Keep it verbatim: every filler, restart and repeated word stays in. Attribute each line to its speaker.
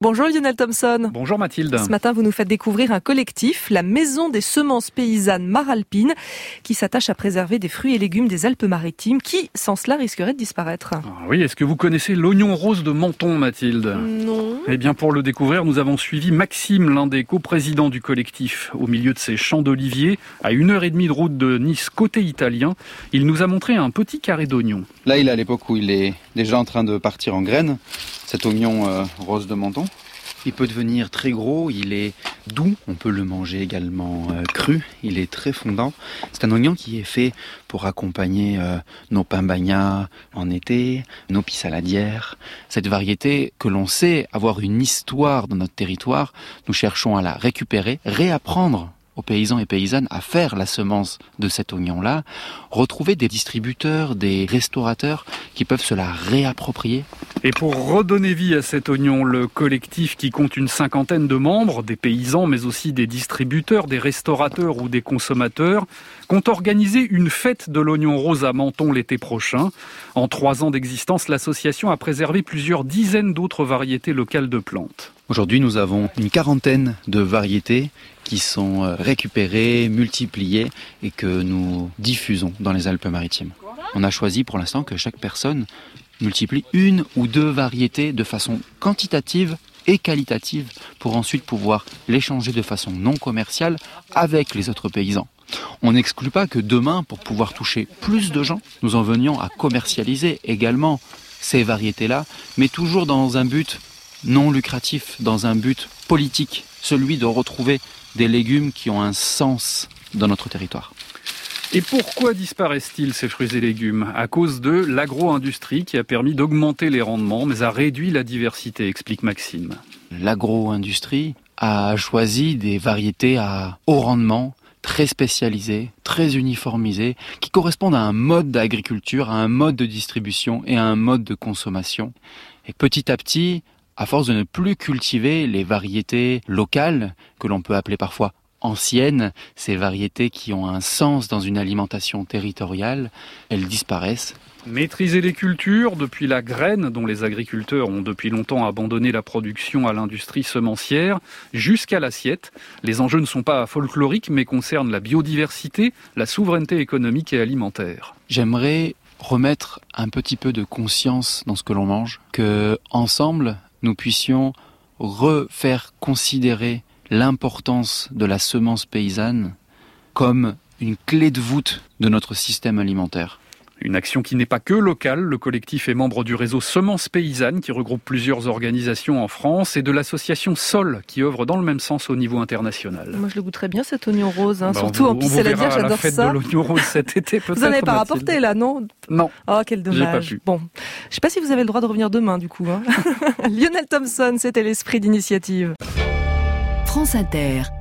Speaker 1: Bonjour Lionel Thompson.
Speaker 2: Bonjour Mathilde.
Speaker 1: Ce matin, vous nous faites découvrir un collectif, la Maison des semences paysannes Maralpine, qui s'attache à préserver des fruits et légumes des Alpes-Maritimes qui, sans cela, risqueraient de disparaître.
Speaker 2: Ah oui, est-ce que vous connaissez l'oignon rose de Menton, Mathilde ?
Speaker 1: Non.
Speaker 2: Eh bien, pour le découvrir, nous avons suivi Maxime, l'un des coprésidents du collectif. Au milieu de ces champs d'oliviers, à une heure et demie de route de Nice, côté italien, il nous a montré un petit carré d'oignon.
Speaker 3: Là, il est à l'époque où il est déjà en train de partir en graines, cet oignon euh, rose de Menton. Il peut devenir très gros, il est doux, on peut le manger également euh, cru, il est très fondant. C'est un oignon qui est fait pour accompagner euh, nos pains bagnats en été, nos pissaladières. Cette variété que l'on sait avoir une histoire dans notre territoire, nous cherchons à la récupérer, réapprendre aux paysans et paysannes à faire la semence de cet oignon-là, retrouver des distributeurs, des restaurateurs qui peuvent se la réapproprier.
Speaker 2: Et pour redonner vie à cet oignon, le collectif qui compte une cinquantaine de membres, des paysans mais aussi des distributeurs, des restaurateurs ou des consommateurs, compte organiser une fête de l'oignon rose à Menton l'été prochain. En trois ans d'existence, l'association a préservé plusieurs dizaines d'autres variétés locales de plantes.
Speaker 3: Aujourd'hui, nous avons une quarantaine de variétés qui sont récupérées, multipliées et que nous diffusons dans les Alpes-Maritimes. On a choisi pour l'instant que chaque personne multiplie une ou deux variétés de façon quantitative et qualitative pour ensuite pouvoir l'échanger de façon non commerciale avec les autres paysans. On n'exclut pas que demain, pour pouvoir toucher plus de gens, nous en venions à commercialiser également ces variétés-là, mais toujours dans un but non lucratif, dans un but politique, celui de retrouver des légumes qui ont un sens dans notre territoire.
Speaker 2: Et pourquoi disparaissent-ils ces fruits et légumes ? À cause de l'agro-industrie qui a permis d'augmenter les rendements, mais a réduit la diversité, explique Maxime.
Speaker 3: L'agro-industrie a choisi des variétés à haut rendement, très spécialisées, très uniformisées, qui correspondent à un mode d'agriculture, à un mode de distribution et à un mode de consommation. Et petit à petit, à force de ne plus cultiver les variétés locales, que l'on peut appeler parfois anciennes, ces variétés qui ont un sens dans une alimentation territoriale, elles disparaissent.
Speaker 2: Maîtriser les cultures, depuis la graine, dont les agriculteurs ont depuis longtemps abandonné la production à l'industrie semencière, jusqu'à l'assiette. Les enjeux ne sont pas folkloriques, mais concernent la biodiversité, la souveraineté économique et alimentaire.
Speaker 3: J'aimerais remettre un petit peu de conscience dans ce que l'on mange, que ensemble, nous puissions refaire considérer l'importance de la semence paysanne comme une clé de voûte de notre système alimentaire.
Speaker 2: Une action qui n'est pas que locale. Le collectif est membre du réseau Semences Paysannes qui regroupe plusieurs organisations en France et de l'association Sol qui œuvre dans le même sens au niveau international.
Speaker 1: Moi je le goûterais bien cet oignon rose, hein.
Speaker 2: Bah,
Speaker 1: Surtout
Speaker 2: vous,
Speaker 1: en pissaladière, j'adore
Speaker 2: la fête
Speaker 1: ça.
Speaker 2: de l'oignon rose cet été peut-être.
Speaker 1: Vous n'en avez pas
Speaker 2: Mathilde.
Speaker 1: rapporté là, non ?
Speaker 2: Non.
Speaker 1: Oh quel dommage.
Speaker 2: J'ai pas pu.
Speaker 1: Bon, je sais pas si vous avez le droit de revenir demain du coup. Hein. Lionel Thompson, c'était l'esprit d'initiative.
Speaker 4: France Inter.